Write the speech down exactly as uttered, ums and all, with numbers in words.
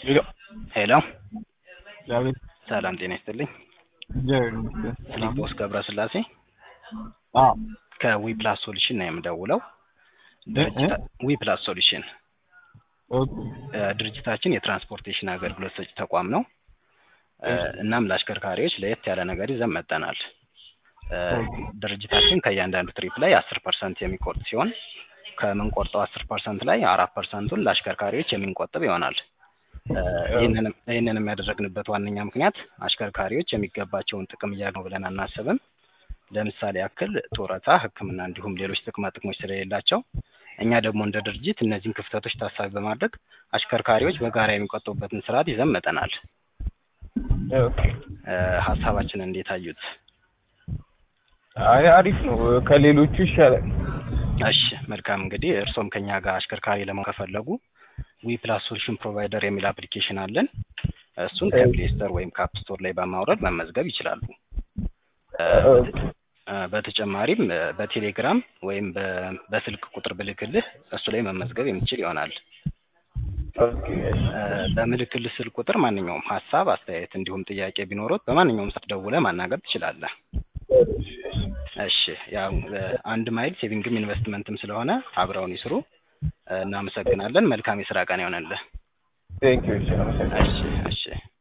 ሄሎ ሄሎ ዳዊት ሰላም ጤና ይስጥልኝ። ጀር ሰላም ፊሊጶስ ገብረስላሴ አ ከዊፕላስ ሶሉሽን ነው የምደውለው። እ ድርጅታ ዊፕላስ ሶሉሽን ኦኬ እ ድርጅታችን የትራንስፖርቴሽን አገልግሎት ሰጪ ተቋም ነው። እ እሺ እናም ለአሽከርካሪዎች ለየት ያለ ነገር ይዘን መጥተናል። እ ኦኬ ድርጅታችን ከእያንዳንዱ ትሪፕ ላይ አስር ፐርሰንት የሚቆርጥ ሲሆን ከምንቆርጠው አስር ፐርሰንት ላይ አራት ፐርሰንቱን ለአሽከርካሪዎች የምንቆጥብ ይሆናል። እ ይህንንም ይህንንም ያደረግንበት ዋነኛ ምክንያት አሽከርካሪዎች የሚገባቸውን ጥቅም እያገኙ ብለን አናስብም። ለምሳሌ ያክል ጡረታ፣ ሕክምና እንዲሁም ሌሎች ጥቅማ ጥቅሞች ስለሌላቸው እኛ ደግሞ እንደ ድርጅት እነዚህን ክፍተቶች ታሳቢ በማድረግ አሽከርካሪዎች በጋራ የሚቆጥቡበትን ስርዓት ይዘን መጥተናል። ኦኬ እ ሀሳባችንን እንዴት አዩት? አይ አሪፍ ነው፣ ከሌሎቹ ይሻላል። እሺ መልካም። እንግዲህ እርሶም ከኛ ጋር አሽከርካሪ ለመሆን ከፈለጉ ዊፕላስ ሶሉሽን ፕሮቫይደር የሚል አፕሊኬሽን አለን። እሱን ከፕሌይ ስቶር ወይም ከአፕ ስቶር ላይ በማውረድ መመዝገብ ይችላሉ። እ እ በተጨማሪም እ በቴሌግራም ወይም በ- በስልክ ቁጥር ብልክልህ እሱ ላይ መመዝገብ የምትችል ይሆናል። ኦኬ እ በምልክልህ ስልክ ቁጥር ማንኛውም ሀሳብ፣ አስተያየት እንዲሁም ጥያቄ ቢኖሩት በማንኛውም ሰዓት ደውለህ ማናገር ትችላለህ። እሺ ያው እ አንድ ማይል ሴቪንግም ኢንቨስትመንትም ስለሆነ አብረውን ይስሩ። እ እናመሰግናለን። መልካም የስራ ቀን ይሆንልህ። ቴንክ ዩ። እሺ እሺ